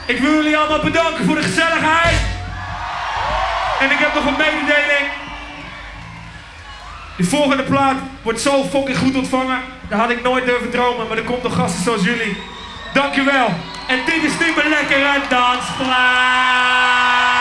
Ik wil jullie allemaal bedanken voor de gezelligheid. En ik heb nog een mededeling. De volgende plaat wordt zo fucking goed ontvangen. Daar had ik nooit durven dromen, maar er komt nog gasten zoals jullie. Dankjewel. En dit is niet meer lekkere dansplaat.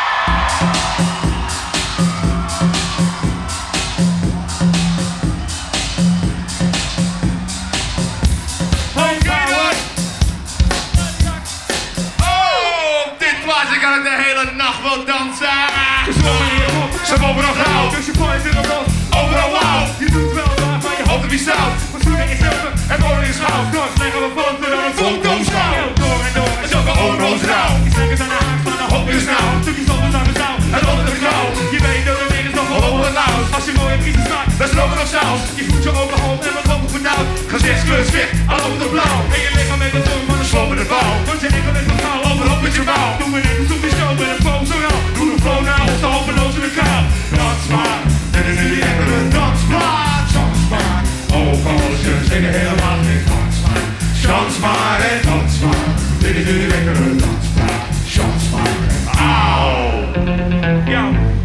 Ik kan het de hele nacht wel dansen. Gezongen in je kop, ze hebben overal gauw. Dus je gooit in de los, overal wauw. Je doet wel waar van je Handen wie stout. Want zoenen is helpen en wonen is gauw. Straks leggen we foto dan een fotoschouw. Door en door, en zulke overal's rauw. Ik zeg het aan de haak van de hop is nou. Stukjes anders aan de zaal, en onder de knauw. Je weet dat er weer is nog wel onder het nauw. Als je mooie vrienden maakt, dan stroken nog saus. Je voelt je open hoofd en wat hoog benauwd. Gezichtskleur zwicht, al over de blauw. En je lichaam met de vorm van een slopende vouw. Want je enkel is nog gauw, overop met je mouw. Doe me net een soepje show met een foam zo rauw. Doe de flow nou, of de hopeloos in de kou. Dans maar, dit is die lekkere dansplaat. Chans maar, ook als je zingen helemaal niet. Dans maar, chans maar en dans maar. Dit is die lekkere dansplaat. Chans maar, auw. Ja.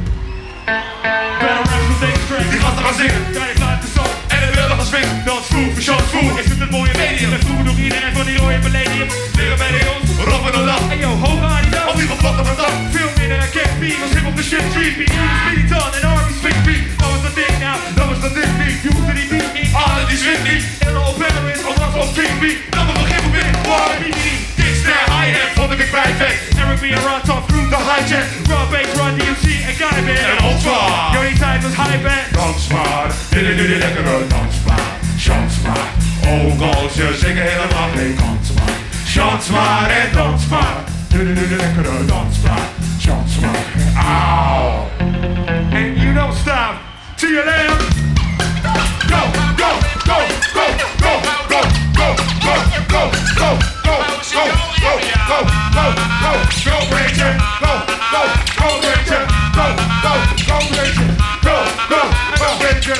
Die gasten gaan zingen. Draai je plaat de zon. En de willen gaan swingen. Dansvoer, chansvoer. Is het een mooie medium? Met vroeger nog iedereen van die rode palladium. Leren bij de jongens, roppen en lach. En yo, hoog aan die dag. Of die geplat op een dag. Veel meer dan een cat beat. Als hip op de shit street beat. Speedy ton en army swing beat. Dat was dat ding nou, dat was dat ding niet. Je hoefde die beat niet. Alle die zwint niet. Ille op Penneris, of was op King beat. Dan we beginnen weer. Wow, dit snare hi-hat vond ik perfect. Eric B en Rod Top Crew. De hijack. Raw bass, Run DMC en Guy Band. En Ultra. Yo, die tijd was high band. Dans maar, dit is nu die lekkere dansplaat. Chans maar, ook als je zingen helemaal geen kans maar. Chans maar en dans maar, dit is nu die lekkere dansplaat. Chans maar, auw. And you don't stop till you land. Go, go, go, go, go, go, go, go, go, go, go, go, go, go, go, go, go, Ranger, go, go, go, Ranger, go, go, go, Ranger, go, go, go, Ranger.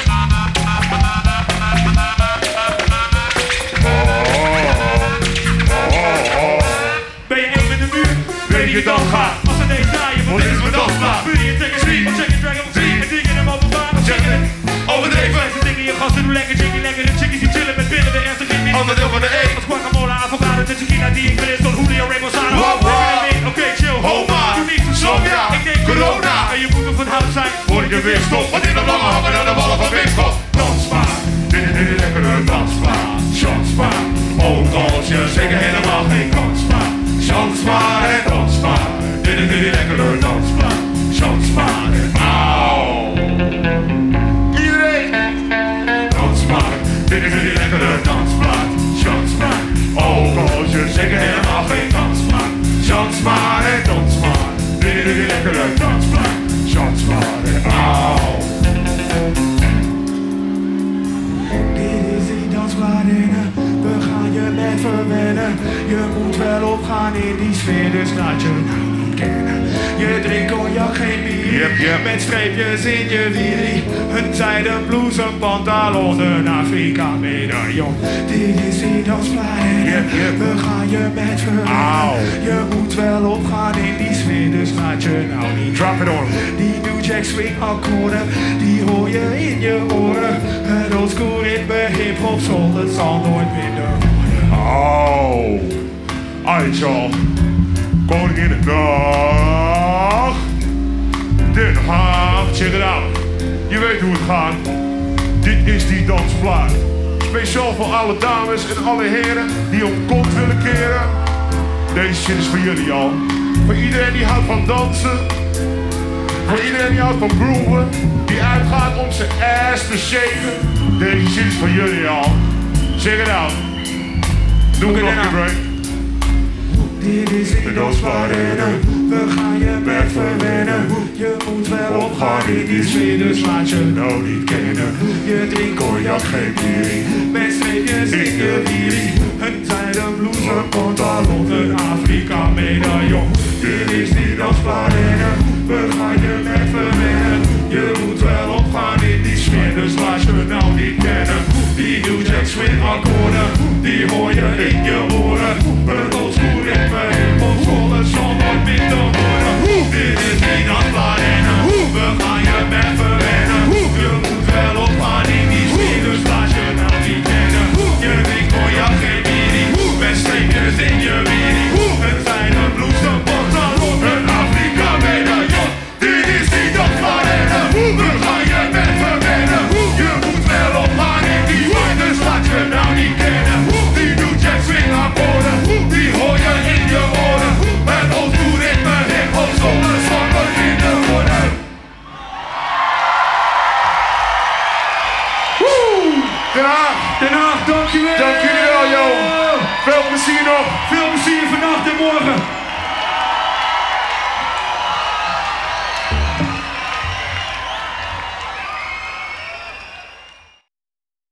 Ben je één met de muur? Weet je dan gaat? Als er deze draaien, Want dit is mijn dansplaat. Wil je checken stream, check it dragon free. En dingen hem openbaar, Check it, overdreven. Mensen dingen je gasten doen lekker, jiggy lekker. En chickies die chillen met billen, de eerste geen niet. Ander deel van de E. Als guacamole, avocado, tequila die ik wil is tot Julio Remosado. Wow, wow. Oké, chill, Homa, doe niet zo slom, Sofia, ik denk corona. En je moet op het hout zijn. Voor ik je weer stop, want in de lange hangen naar de ballen van Wimkop. Dans maar, dit is nu die lekkere dansplaat. Chans maar, ook als je zeker helemaal geen kans maar. Chans maar en dans maar, dit is nu die lekkere dansplaat. Chans maar en auw. Iedereen, dans maar, dit is nu die lekkere dansplaat. Chans maar, ook als je zeker helemaal geen kans maar. Chans maar en dans maar, dit is nu die lekkere dansplaat. Chans maar en auw. Dit is die dansplaat, we gaan je net verwennen. Je moet wel opgaan in die sfeer, dus laat je nou niet kennen. Je drinkt cognac, geen bier, Yep. met streepjes in je wierie. Een zijden blouse, een pantalon, een Afrika medaillon. Dit is die dansplaat, Yep. we gaan je met verwennen. Auw. Je moet wel opgaan in die sfeer, dus laat je nou niet. Drop it on. Die New Jack Swing akkoorden, die hoor je in je oren. Het oldschool ritme, hip-hop soul, het zal nooit minder worden. Oh, alright y'all. Koninginnedag. Den Haag, check it out. Je weet hoe het gaat. Dit is die dansplaat. Speciaal voor alle dames en alle heren die om kont willen keren. Deze shit is voor jullie al. Voor iedereen die houdt van dansen. Voor iedereen die houdt van grooven. Die uitgaat om zijn ass te shaken. Deze shit is voor jullie al. Check it out. Doe het nog een break. Dit is die dansplaat, we gaan je met verwennen. Je moet wel opgaan in die sfeer, dus laat je nou niet kennen. Je drinkt cognac, geen bier, met streepjes in je wierie. Een zijden blouse, een pantalon, een Afrika medaillon. Dit is die dansplaat, we gaan je met verwennen. Je moet wel opgaan in die sfeer, dus laat je nou niet kennen. Die New Jack Swing akkoorden, die hoor je in je oren. Een oldschool ritme, hip-hop Morgen.